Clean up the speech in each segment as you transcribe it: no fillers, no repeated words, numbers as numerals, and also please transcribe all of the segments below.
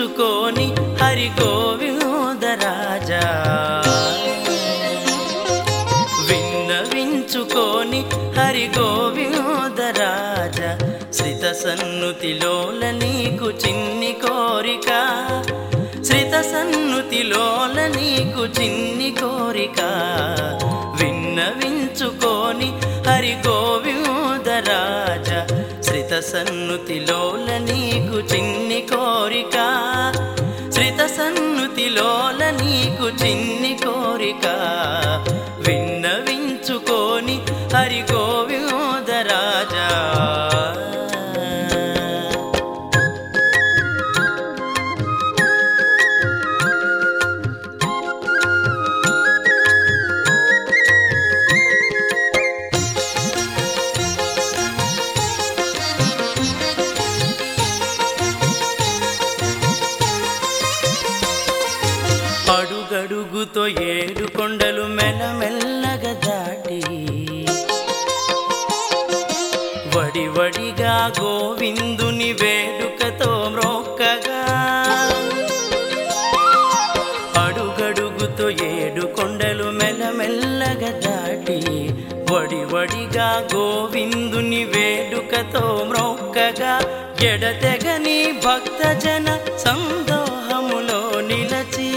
విన్నవించుకోని హరి గోవిందరాజా విన్నవించుకోని హరి గోవిందరాజా శ్రిత సన్నుతిలోల నీకు చిన్ని కోరిక శ్రిత సన్నుతిలోల నీకు చిన్ని కోరిక విన్నవించుకోని హరి గోవిందరాజా శ్రిత సన్నుతిలోల నీకు చిన్ని కోరిక శ్రిత సన్నుతిలోల నీకు చిన్ని కోరిక విన్నవించుకోని హరి గోవిందరాజా అడుగడుగుతో ఏడు కొండలు మెల్లమెల్లగా దాటి వడివడిగా గోవిందుని వేడుకతో మ్రోక్కగా అడుగడుగుతో ఏడు కొండలు మెల్లమెల్లగా దాటి వడివడిగా గోవిందుని వేడుకతో మ్రోక్కగా ఎడతెగని భక్తజన సందోహములో నిలచి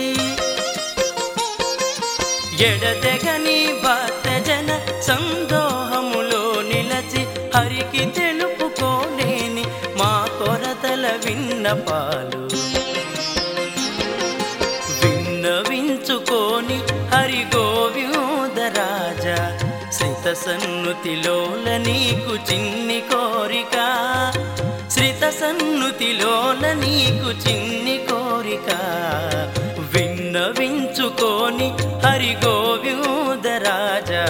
ఎడతెగని భక్తజన సందోహములో నిలచి హరికి తెలుపుకోలేని మా కొరతల విన్నపాలు విన్నవించుకోని హరి గోవిందరాజా శ్రిత సన్నుతిలోల నీకు చిన్ని కోరిక శ్రిత సన్నుతిలోల నీకు చిన్ని కోరిక విన్నవించుకోని హరి గోవిందరాజా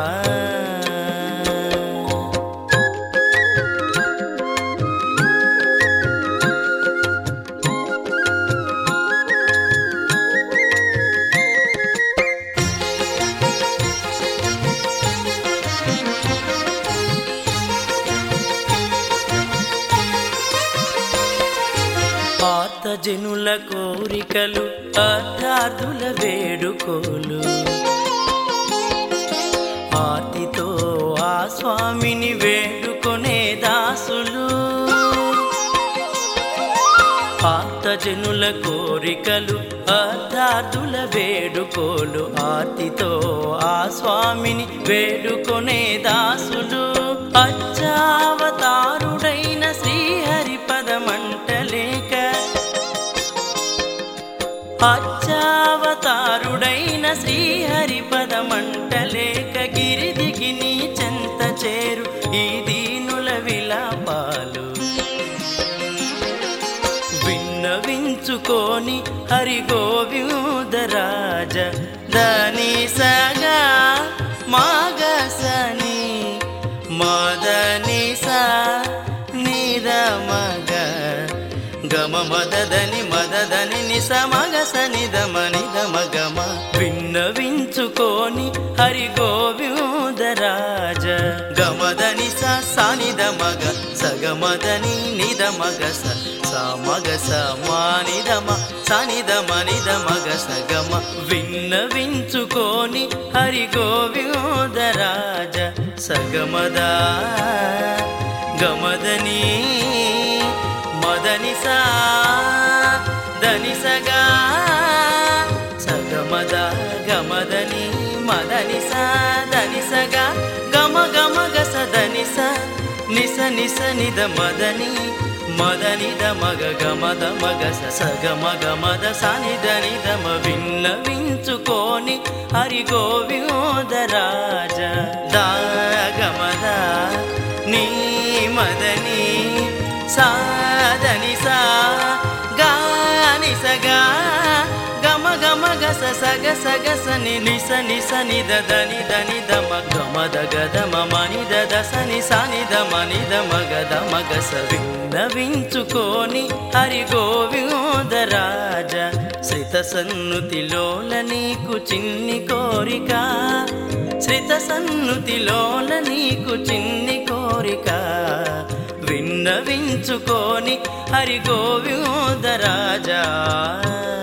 జనుల కోరికలు అర్థార్థుల వేడుకోలు ఆర్తితో ఆ స్వామిని వేడుకొనే దాసులు ఆర్తజనుల కోరికలు అర్థార్థుల వేడుకోలు ఆర్తితో ఆ స్వామిని వేడుకొనే దాసులు అచ్చావతారుడైన శ్రీహరి పదమంటలేక అచ్చావతారుడైన శ్రీహరి పదమంటలేక గిరిదిగి నీ చెంత చేరు ఈ దీనుల విలాపాలు విన్నవించుకోని హరి గోవిందరాజా దని సగా మాగసని మదని సా నిద మగ గమ మదని మదని నిస మగస నిదమని దమగమ విన్నవించుకోని హరి గోవిందరాజా గమదని సానిద మగ సగమదని నిద మగ మగ మానిదమ సనిదమనిద మగ సగమ విన్నవించుకోని హరి గోవిందరాజా సగమదా గమదని మదని సా దని సగా సగమద గమదని మదని సా దని సగా గమ గమ గస దని స నిస నిస నిద మదని మదనిద మగ గమద మగ సగమ గమద సనిద నిదమ విన్నవించుకోని హరి గోవిందరాజా దాగమద నీ మదని సాదని సా గాని సగా గమ గమ గస సగ సగ సని నిస నిస నిద దని దని దమ గమద గదమ మనిద దసని సనిద మనిద మగద మగస విన్నవించుకోని హరి గోవిందరాజా శ్రిత సన్నుతిలోల నీకు చిన్ని కోరిక శ్రిత సన్నుతిలోల నీకు చిన్ని కోరిక విన్నవించుకొని హరి గోవింద రాజా.